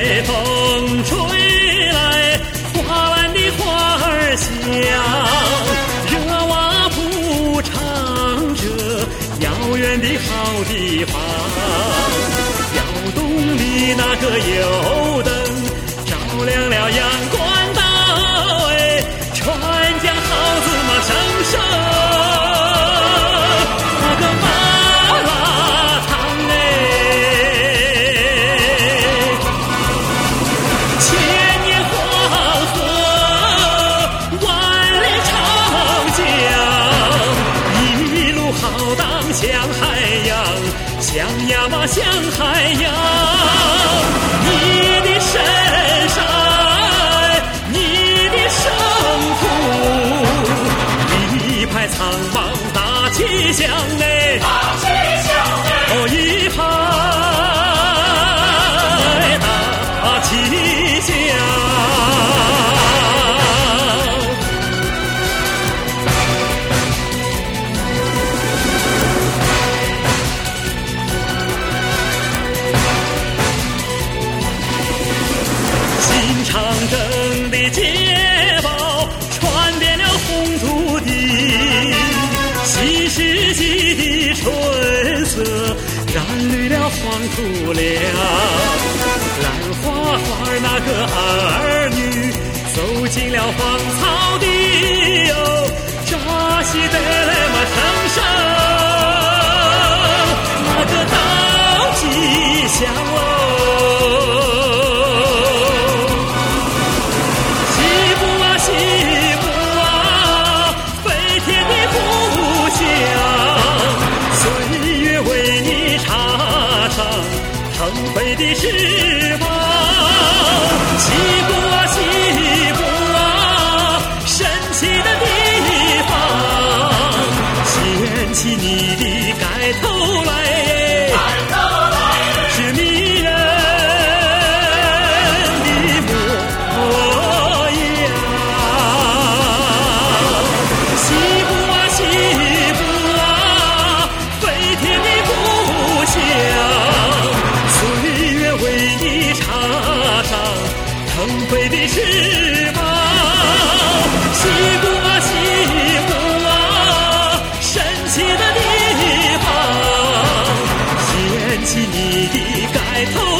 北风吹来，花篮的花儿香，热瓦铺唱着遥远的好地方。窑洞里那个油灯照亮了阳关道，船桨号子马声声，那个马拉汤千年黄河万里长江，一路浩荡向海洋，向呀嘛向海洋。你的神山，你的圣土，一派苍茫大气象大气象哦，一派大气象。新长征的捷报传遍了红土地，新世纪的春色染绿了黄土梁。兰花花那个儿女走进了芳草地，扎西得来嘛声声，那个稻吉祥腾飞的翅膀，西部啊西部啊，神奇的地方，掀起你的盖头来，是迷人的模样。西部啊西部啊，飞天的故乡，为你插上腾飞的翅膀，西部啊西部啊，神奇的地方，掀起你的盖头